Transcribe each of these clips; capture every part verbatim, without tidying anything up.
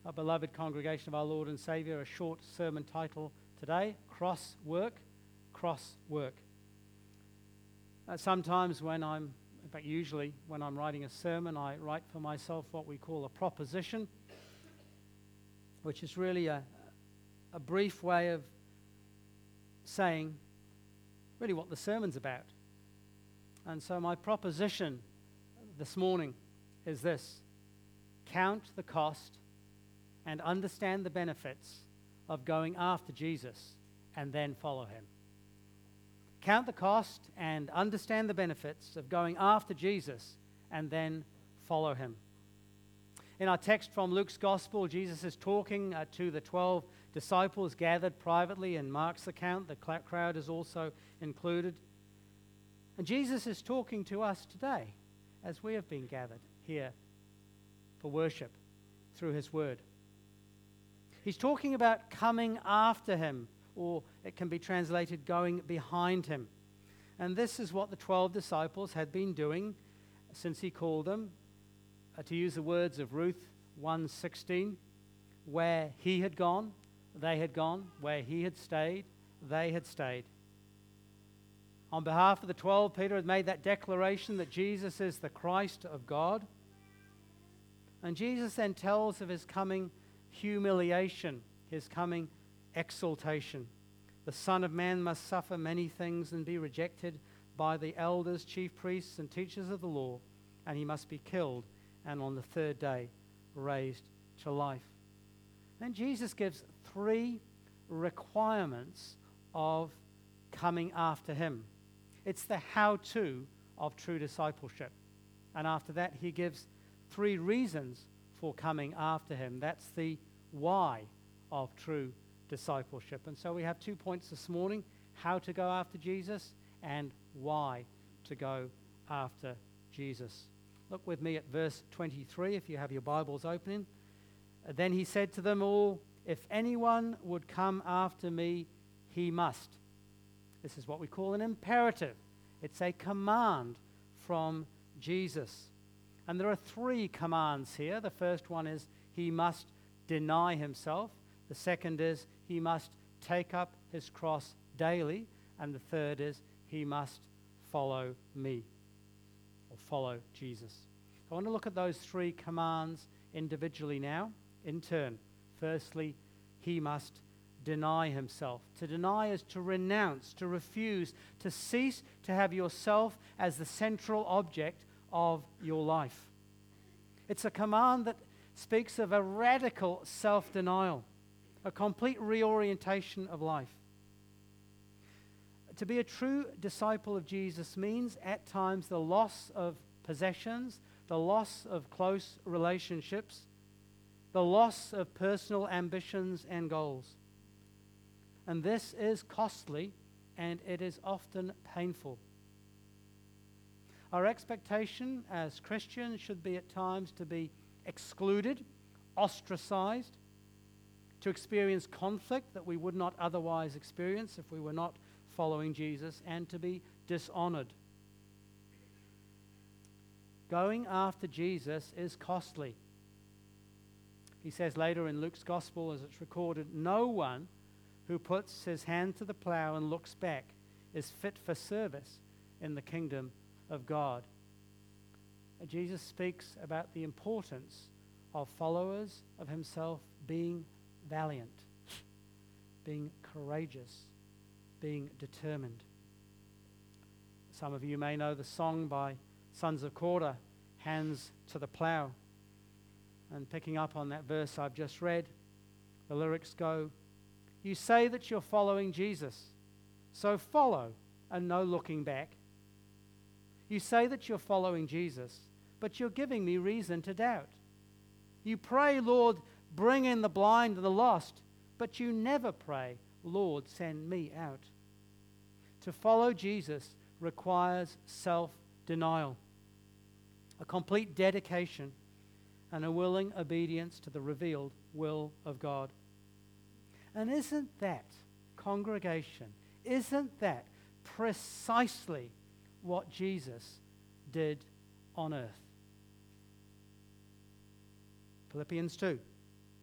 a beloved congregation of our Lord and Savior, a short sermon title today, Cross Work, Cross Work. Uh, sometimes when I'm, in fact usually when I'm writing a sermon, I write for myself what we call a proposition, which is really a, a brief way of saying really what the sermon's about. And so my proposition this morning is this: count the cost and understand the benefits of going after Jesus and then follow him. Count the cost and understand the benefits of going after Jesus and then follow him. In our text from Luke's Gospel, Jesus is talking uh, to the twelve disciples gathered privately. In Mark's account, the crowd is also included. And Jesus is talking to us today as we have been gathered here for worship through his word. He's talking about coming after him, or it can be translated going behind him. And this is what the twelve disciples had been doing since he called them. Uh, to use the words of Ruth one sixteen, where he had gone, they had gone. Where he had stayed, they had stayed. On behalf of the twelve, Peter had made that declaration that Jesus is the Christ of God. And Jesus then tells of his coming humiliation, his coming exaltation. The Son of Man must suffer many things and be rejected by the elders, chief priests, and teachers of the law, and he must be killed, and on the third day raised to life. Then Jesus gives three requirements of coming after him. It's the how-to of true discipleship. And after that, he gives three reasons for coming after him. That's the why of true discipleship. And so we have two points this morning: how to go after Jesus and why to go after Jesus. Look with me at verse twenty-three if you have your Bibles opening. Then he said to them all, "If anyone would come after me, he must." This is what we call an imperative. It's a command from Jesus. And there are three commands here. The first one is he must deny himself. The second is he must take up his cross daily. And the third is he must follow me, or follow Jesus. I want to look at those three commands individually now, in turn. Firstly, he must deny himself. To deny is to renounce, to refuse, to cease to have yourself as the central object of your life. It's a command that speaks of a radical self-denial, a complete reorientation of life. To be a true disciple of Jesus means at times the loss of possessions, the loss of close relationships, the loss of personal ambitions and goals. And this is costly, and it is often painful. Our expectation as Christians should be at times to be excluded, ostracized, to experience conflict that we would not otherwise experience if we were not following Jesus, and to be dishonored. Going after Jesus is costly. He says later in Luke's Gospel, as it's recorded, "No one who puts his hand to the plow and looks back is fit for service in the kingdom of God." Jesus speaks about the importance of followers of himself being valiant, being courageous, being determined. Some of you may know the song by Sons of Korah, "Hands to the Plow." And picking up on that verse I've just read, the lyrics go, "You say that you're following Jesus, so follow and no looking back. You say that you're following Jesus, but you're giving me reason to doubt. You pray, Lord, bring in the blind and the lost, but you never pray, Lord, send me out." To follow Jesus requires self-denial, a complete dedication, and a willing obedience to the revealed will of God. And isn't that, congregation, isn't that precisely what Jesus did on earth? Philippians two.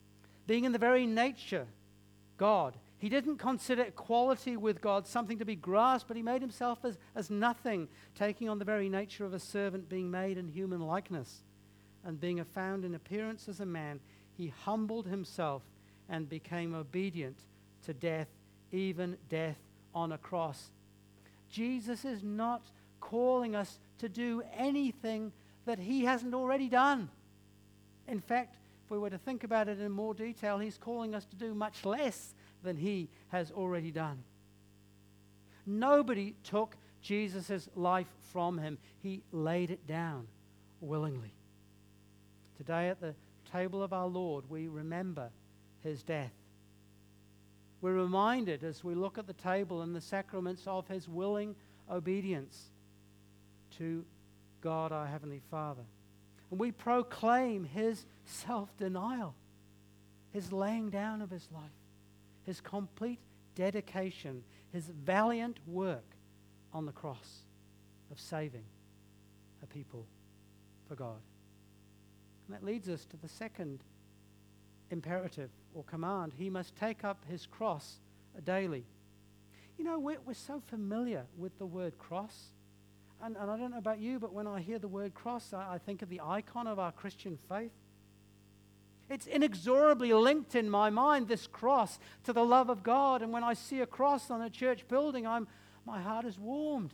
being in the very nature God. He didn't consider equality with God something to be grasped, but he made himself as, as nothing, taking on the very nature of a servant, being made in human likeness. And being found in appearance as a man, he humbled himself and became obedient to death, even death on a cross. Jesus is not calling us to do anything that he hasn't already done. In fact, if we were to think about it in more detail, he's calling us to do much less than he has already done. Nobody took Jesus' life from him. He laid it down willingly. Today at the table of our Lord, we remember his death. We're reminded as we look at the table and the sacraments of his willing obedience to God our Heavenly Father. And we proclaim his self-denial, his laying down of his life, his complete dedication, his valiant work on the cross of saving a people for God. And that leads us to the second imperative or command. He must take up his cross daily. You know, we're, we're so familiar with the word cross. And, and I don't know about you, but when I hear the word cross, I, I think of the icon of our Christian faith. It's inexorably linked in my mind, this cross, to the love of God. And when I see a cross on a church building, I'm, my heart is warmed.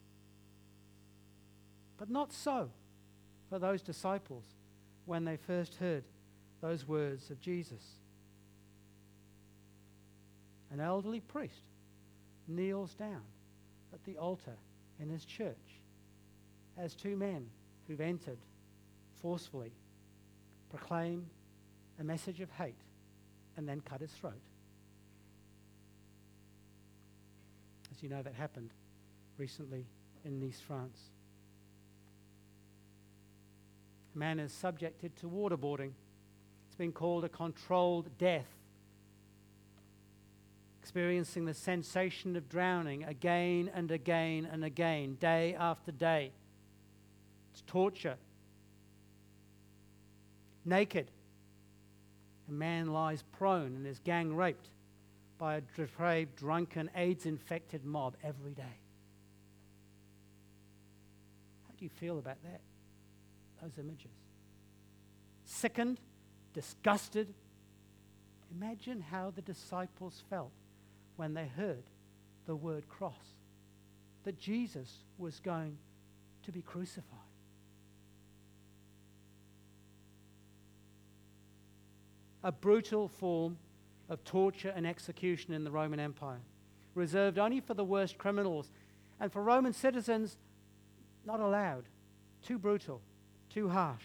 But not so for those disciples when they first heard those words of Jesus. An elderly priest kneels down at the altar in his church as two men who've entered forcefully proclaim a message of hate and then cut his throat. As you know, that happened recently in Nice, France. A man is subjected to waterboarding. It's been called a controlled death, experiencing the sensation of drowning again and again and again, day after day. It's torture. Naked, a man lies prone and is gang raped by a depraved, drunken, AIDS-infected mob every day. How do you feel about that? Those images. Sickened, disgusted. Imagine how the disciples felt when they heard the word cross, that Jesus was going to be crucified. A brutal form of torture and execution in the Roman Empire, reserved only for the worst criminals, and for Roman citizens, not allowed. Too brutal, too harsh.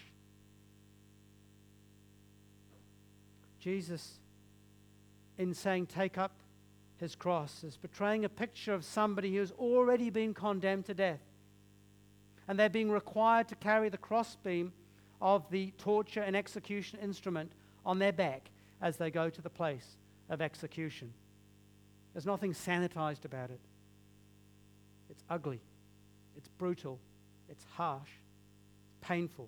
Jesus, in saying, take up his cross, is portraying a picture of somebody who's already been condemned to death. And they're being required to carry the crossbeam of the torture and execution instrument on their back as they go to the place of execution. There's nothing sanitized about it. It's ugly. It's brutal. It's harsh. Painful.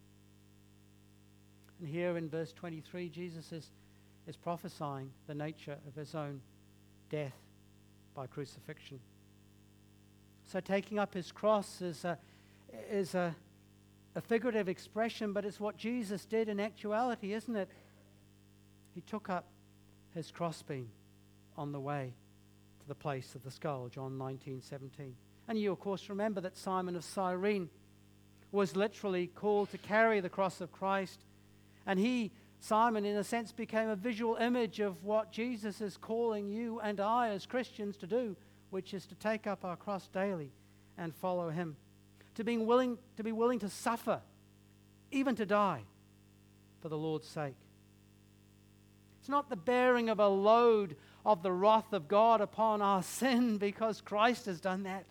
And here in verse twenty-three, Jesus is, is prophesying the nature of his own death by crucifixion. So taking up his cross is a, is a, a figurative expression, but it's what Jesus did in actuality, isn't it? He took up his crossbeam on the way to the place of the skull, John nineteen seventeen. And you, of course, remember that Simon of Cyrene was literally called to carry the cross of Christ. And he, Simon, in a sense, became a visual image of what Jesus is calling you and I as Christians to do, which is to take up our cross daily and follow him. To being willing, to be willing to suffer, even to die, for the Lord's sake. It's not the bearing of a load of the wrath of God upon our sin because Christ has done that.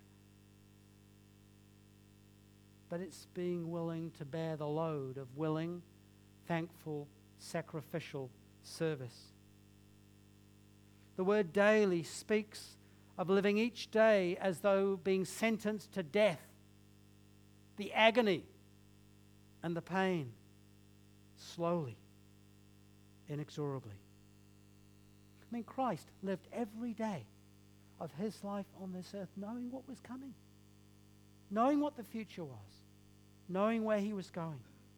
But it's being willing to bear the load of willing, thankful, sacrificial service. The word daily speaks of living each day as though being sentenced to death, the agony and the pain, slowly, inexorably. I mean, Christ lived every day of his life on this earth knowing what was coming, knowing what the future was, knowing where he was going.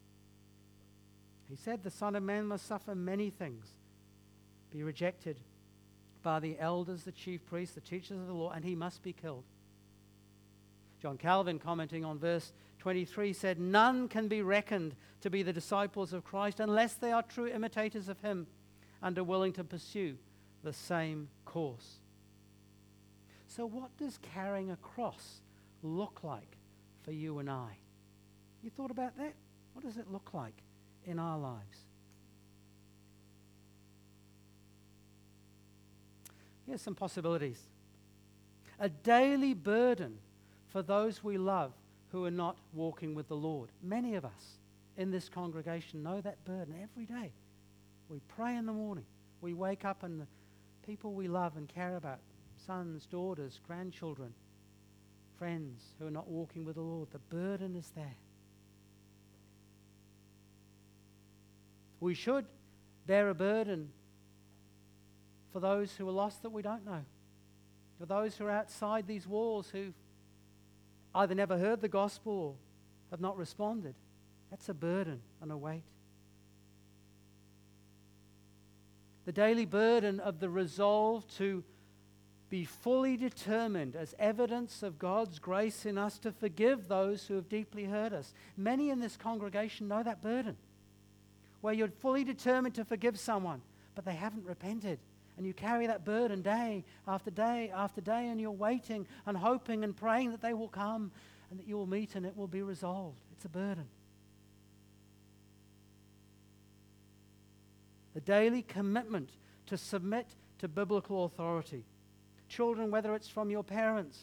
He said the Son of Man must suffer many things, be rejected by the elders, the chief priests, the teachers of the law, and he must be killed. John Calvin, commenting on verse twenty-three, said, "None can be reckoned to be the disciples of Christ unless they are true imitators of him and are willing to pursue the same course." So what does carrying a cross look like for you and I? You thought about that? What does it look like in our lives? Here's some possibilities. A daily burden for those we love who are not walking with the Lord. Many of us in this congregation know that burden every day. We pray in the morning. We wake up and the people we love and care about, sons, daughters, grandchildren, friends who are not walking with the Lord, the burden is there. We should bear a burden for those who are lost that we don't know, for those who are outside these walls who've either never heard the gospel or have not responded. That's a burden and a weight. The daily burden of the resolve to be fully determined as evidence of God's grace in us to forgive those who have deeply hurt us. Many in this congregation know that burden, where you're fully determined to forgive someone, but they haven't repented. And you carry that burden day after day after day, and you're waiting and hoping and praying that they will come and that you will meet and it will be resolved. It's a burden. The daily commitment to submit to biblical authority. Children, whether it's from your parents.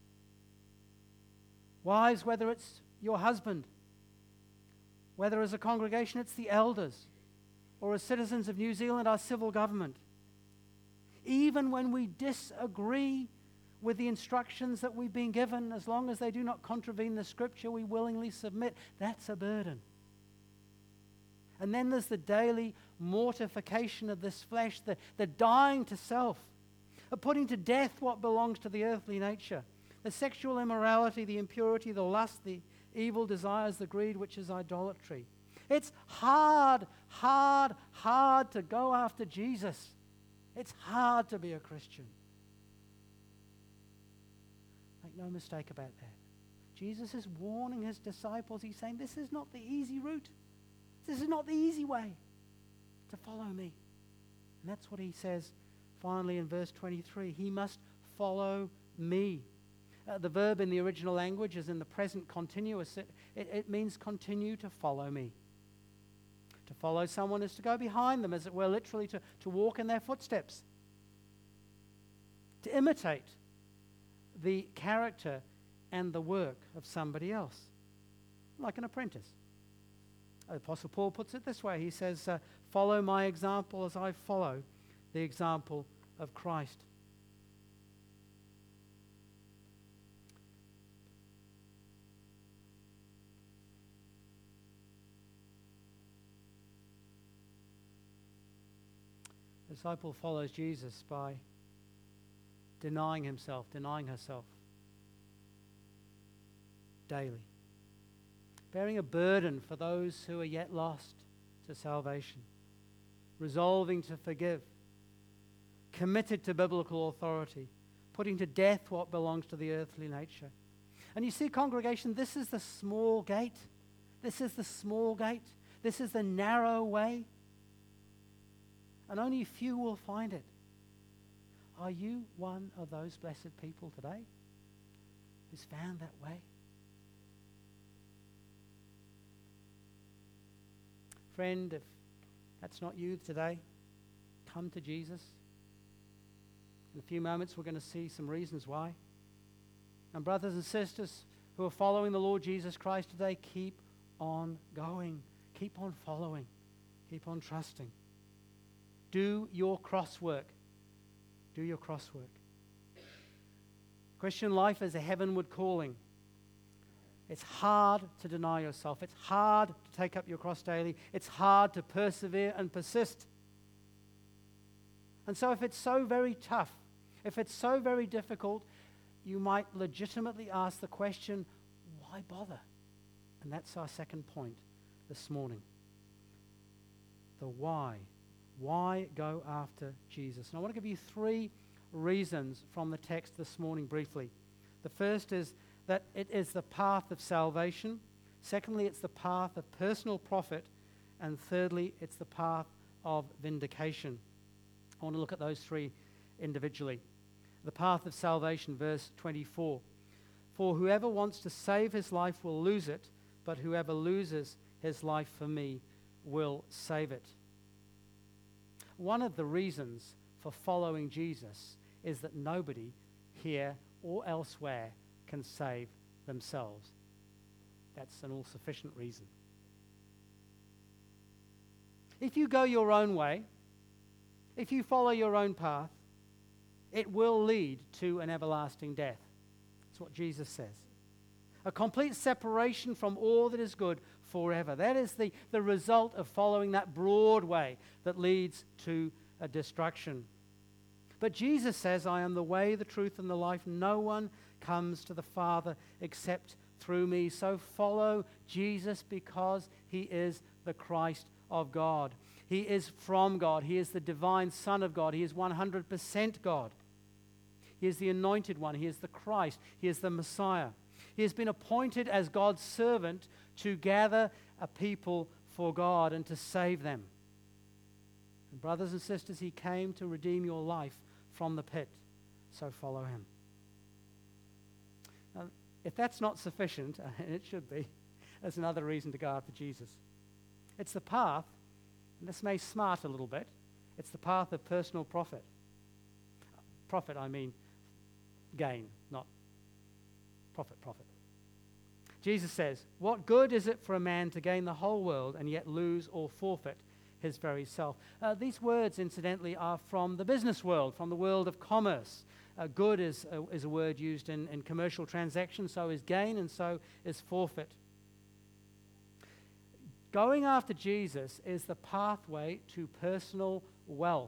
Wives, whether it's your husband. Whether as a congregation it's the elders. Or as citizens of New Zealand, our civil government. Even when we disagree with the instructions that we've been given, as long as they do not contravene the Scripture, we willingly submit. That's a burden. And then there's the daily mortification of this flesh, the, the dying to self, of putting to death what belongs to the earthly nature, the sexual immorality, the impurity, the lust, the evil desires, the greed, which is idolatry. It's hard, hard, hard to go after Jesus. It's hard to be a Christian. Make no mistake about that. Jesus is warning his disciples. He's saying, this is not the easy route. This is not the easy way to follow me. And that's what he says finally in verse twenty-three. He must follow me. Uh, the verb in the original language is in the present continuous. It, it, it means continue to follow me. To follow someone is to go behind them, as it were, literally to, to walk in their footsteps. To imitate the character and the work of somebody else, like an apprentice. The Apostle Paul puts it this way. He says, uh, follow my example as I follow the example of Christ. The disciple follows Jesus by denying himself, denying herself daily. Bearing a burden for those who are yet lost to salvation. Resolving to forgive. Committed to biblical authority. Putting to death what belongs to the earthly nature. And you see, congregation, this is the small gate. This is the small gate. This is the narrow way. And only few will find it. Are you one of those blessed people today who's found that way? Friend, if that's not you today, come to Jesus. In a few moments, we're going to see some reasons why. And brothers and sisters who are following the Lord Jesus Christ today, keep on going. Keep on following. Keep on trusting. Do your cross work. Do your cross work. Christian life is a heavenward calling. It's hard to deny yourself. It's hard to take up your cross daily. It's hard to persevere and persist. And so if it's so very tough, if it's so very difficult, you might legitimately ask the question, why bother? And that's our second point this morning. The why. Why go after Jesus? And I want to give you three reasons from the text this morning briefly. The first is that it is the path of salvation. Secondly, it's the path of personal profit. And thirdly, it's the path of vindication. I want to look at those three individually. The path of salvation, verse twenty-four. For whoever wants to save his life will lose it, but whoever loses his life for me will save it. One of the reasons for following Jesus is that nobody here or elsewhere can save themselves. That's an all-sufficient reason. If you go your own way, if you follow your own path, it will lead to an everlasting death. That's what Jesus says. A complete separation from all that is good forever. That is the, the result of following that broad way that leads to a destruction. But Jesus says, I am the way, the truth, and the life. No one comes to the Father except through me. So follow Jesus because he is the Christ of God. He is from God. He is the divine Son of God. He is one hundred percent God. He is the anointed one. He is the Christ. He is the Messiah. He has been appointed as God's servant to gather a people for God and to save them. And brothers and sisters, he came to redeem your life from the pit. So follow him. Now, if that's not sufficient, and it should be, there's another reason to go after Jesus. It's the path, and this may smart a little bit, it's the path of personal profit. Profit, I mean gain, not profit, profit. Jesus says, what good is it for a man to gain the whole world and yet lose or forfeit his very self? Uh, these words, incidentally, are from the business world, from the world of commerce. Uh, good is a, is a word used in, in commercial transactions, so is gain, and so is forfeit. Going after Jesus is the pathway to personal wealth.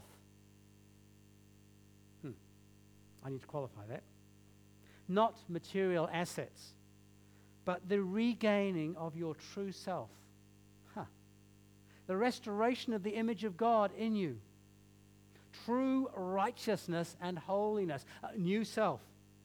Hmm. I need to qualify that. Not material assets, but the regaining of your true self. Huh. The restoration of the image of God in you. True righteousness and holiness. A new self.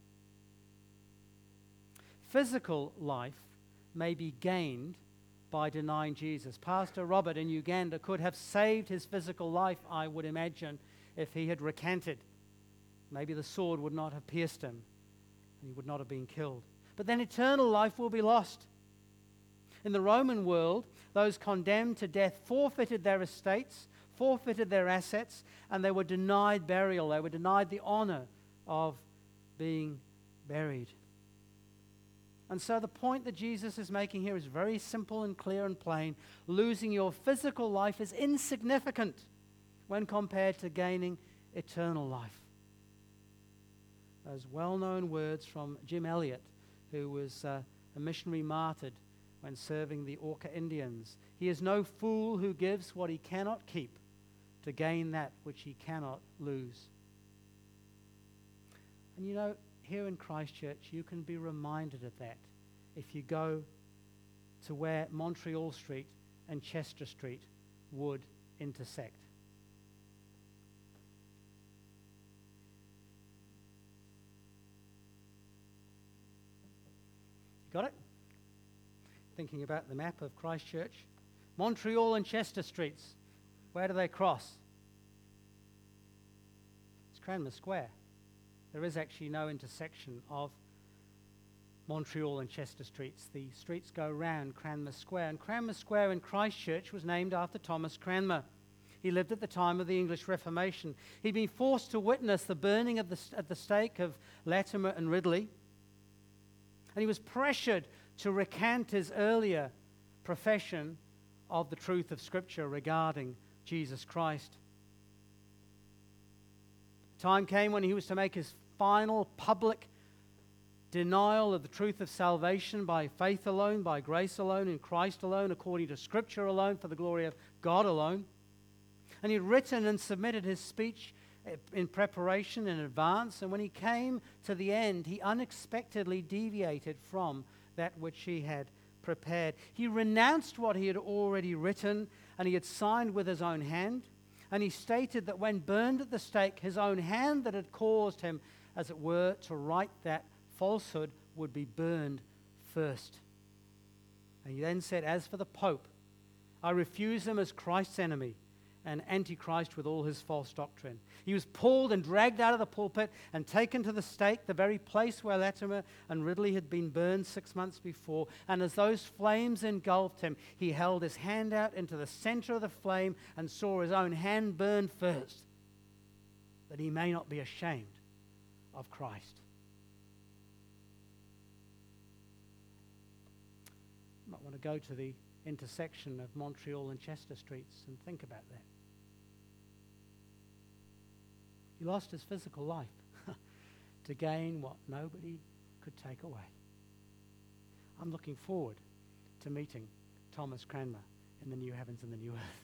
Physical life may be gained by denying Jesus. Pastor Robert in Uganda could have saved his physical life, I would imagine, if he had recanted. Maybe the sword would not have pierced him, and he would not have been killed. But then eternal life will be lost. In the Roman world, those condemned to death forfeited their estates, forfeited their assets, and they were denied burial. They were denied the honor of being buried. And so the point that Jesus is making here is very simple and clear and plain. Losing your physical life is insignificant when compared to gaining eternal life. Those well-known words from Jim Elliot, who was uh, a missionary martyred when serving the Auca Indians. He is no fool who gives what he cannot keep to gain that which he cannot lose. And you know, here in Christchurch, you can be reminded of that if you go to where Montreal Street and Chester Street would intersect. Got it? Thinking about the map of Christchurch. Montreal and Chester Streets. Where do they cross? It's Cranmer Square. There is actually no intersection of Montreal and Chester Streets. The streets go round Cranmer Square. And Cranmer Square in Christchurch was named after Thomas Cranmer. He lived at the time of the English Reformation. He'd been forced to witness the burning of the, at the stake of Latimer and Ridley. And he was pressured to recant his earlier profession of the truth of Scripture regarding Jesus Christ. The time came when he was to make his final public denial of the truth of salvation by faith alone, by grace alone, in Christ alone, according to Scripture alone, for the glory of God alone. And he'd written and submitted his speech in preparation in advance, and when he came to the end, he unexpectedly deviated from that which he had prepared. He renounced what he had already written and he had signed with his own hand, and he stated that when burned at the stake, his own hand that had caused him, as it were, to write that falsehood would be burned first. And he then said, as for the Pope, I refuse him as Christ's enemy and Antichrist with all his false doctrine. He was pulled and dragged out of the pulpit and taken to the stake, the very place where Latimer and Ridley had been burned six months before. And as those flames engulfed him, he held his hand out into the center of the flame and saw his own hand burn first, that he may not be ashamed of Christ. You might want to go to the intersection of Montreal and Chester Streets and think about that. He lost his physical life to gain what nobody could take away. I'm looking forward to meeting Thomas Cranmer in the new heavens and the new earth.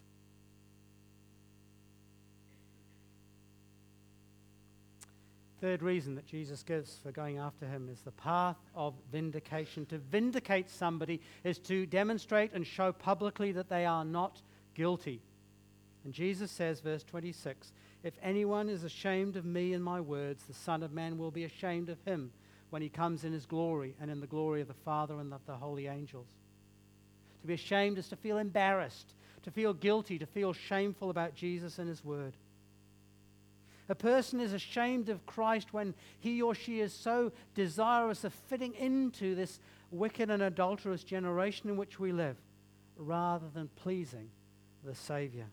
Third reason that Jesus gives for going after him is the path of vindication. To vindicate somebody is to demonstrate and show publicly that they are not guilty. And Jesus says, verse twenty-six, if anyone is ashamed of me and my words, the Son of Man will be ashamed of him when he comes in his glory and in the glory of the Father and of the holy angels. To be ashamed is to feel embarrassed, to feel guilty, to feel shameful about Jesus and his word. A person is ashamed of Christ when he or she is so desirous of fitting into this wicked and adulterous generation in which we live, rather than pleasing the Savior.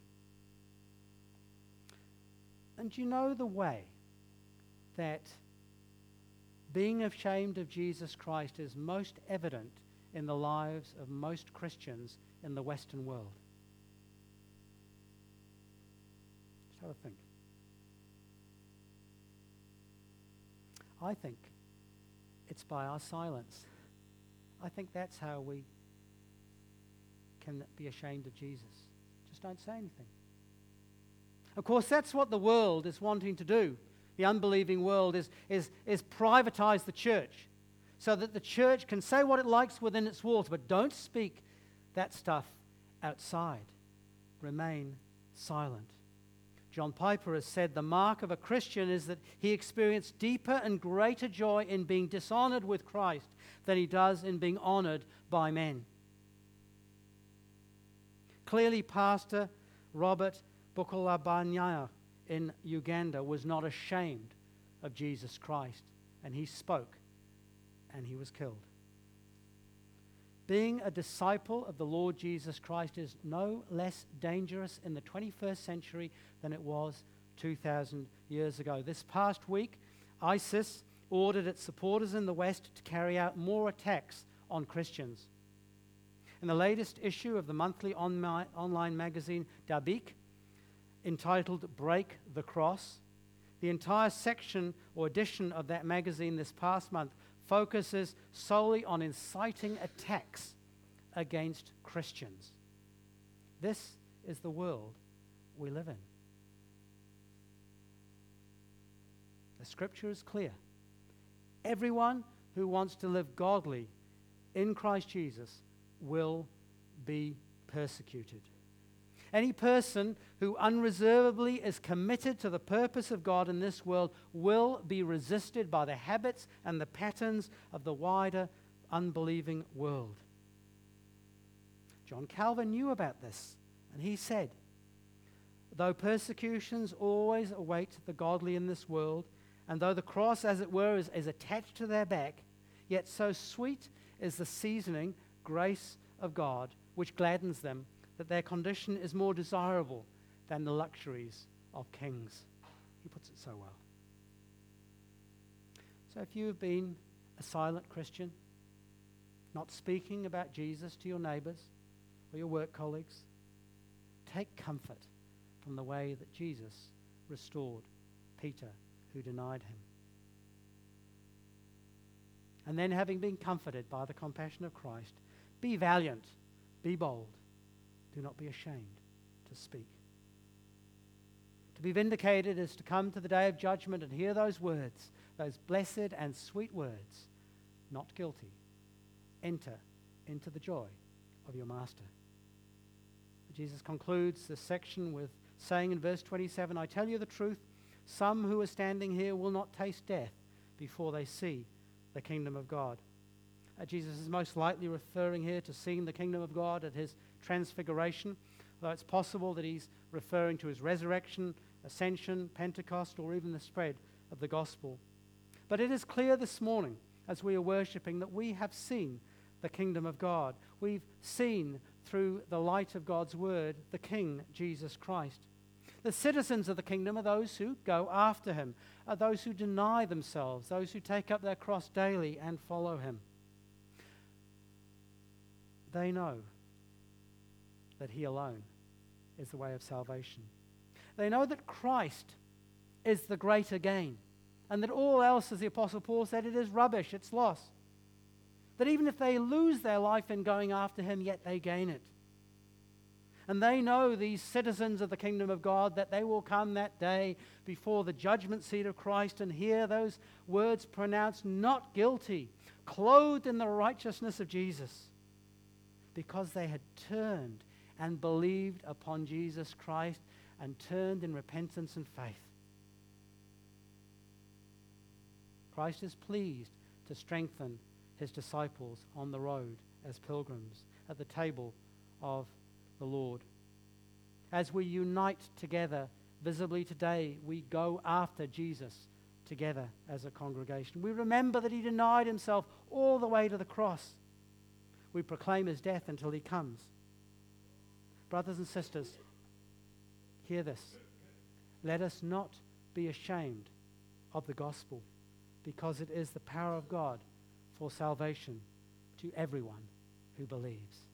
And you know the way that being ashamed of Jesus Christ is most evident in the lives of most Christians in the Western world. Just have a think. I think it's by our silence. I think that's how we can be ashamed of Jesus. Just don't say anything. Of course, that's what the world is wanting to do. The unbelieving world is, is, is privatize the church so that the church can say what it likes within its walls, but don't speak that stuff outside. Remain silent. John Piper has said the mark of a Christian is that he experienced deeper and greater joy in being dishonored with Christ than he does in being honored by men. Clearly, Pastor Robert Bukulabanyaya in Uganda was not ashamed of Jesus Christ, and he spoke, and he was killed. Being a disciple of the Lord Jesus Christ is no less dangerous in the twenty-first century than it was two thousand years ago. This past week, ISIS ordered its supporters in the West to carry out more attacks on Christians. In the latest issue of the monthly on- online magazine Dabiq, entitled Break the Cross, the entire section or edition of that magazine this past month focuses solely on inciting attacks against Christians. This is the world we live in. The scripture is clear. Everyone who wants to live godly in Christ Jesus will be persecuted. Any person who unreservedly is committed to the purpose of God in this world will be resisted by the habits and the patterns of the wider unbelieving world. John Calvin knew about this, and he said, though persecutions always await the godly in this world, and though the cross, as it were, is, is attached to their back, yet so sweet is the seasoning grace of God, which gladdens them, that their condition is more desirable than the luxuries of kings. He puts it so well. So if you have been a silent Christian, not speaking about Jesus to your neighbors or your work colleagues, take comfort from the way that Jesus restored Peter, who denied him. And then, having been comforted by the compassion of Christ, be valiant, be bold. Do not be ashamed to speak. To be vindicated is to come to the day of judgment and hear those words, those blessed and sweet words, not guilty. Enter into the joy of your master. Jesus concludes this section with saying in verse twenty-seven, I tell you the truth, some who are standing here will not taste death before they see the kingdom of God. Uh, Jesus is most likely referring here to seeing the kingdom of God at his transfiguration, though it's possible that he's referring to his resurrection, ascension, Pentecost, or even the spread of the gospel. But it is clear this morning, as we are worshipping, that we have seen the kingdom of God. We've seen through the light of God's word the King, Jesus Christ. The citizens of the kingdom are those who go after him, are those who deny themselves, those who take up their cross daily and follow him. They know that he alone is the way of salvation. They know that Christ is the greater gain, and that all else, as the Apostle Paul said, it is rubbish, it's loss. That even if they lose their life in going after him, yet they gain it. And they know, these citizens of the kingdom of God, that they will come that day before the judgment seat of Christ and hear those words pronounced, not guilty, clothed in the righteousness of Jesus, because they had turned and believed upon Jesus Christ and turned in repentance and faith. Christ is pleased to strengthen his disciples on the road as pilgrims at the table of the Lord. As we unite together visibly today, we go after Jesus together as a congregation. We remember that he denied himself all the way to the cross. We proclaim his death until he comes. Brothers and sisters, hear this. Let us not be ashamed of the gospel, because it is the power of God for salvation to everyone who believes.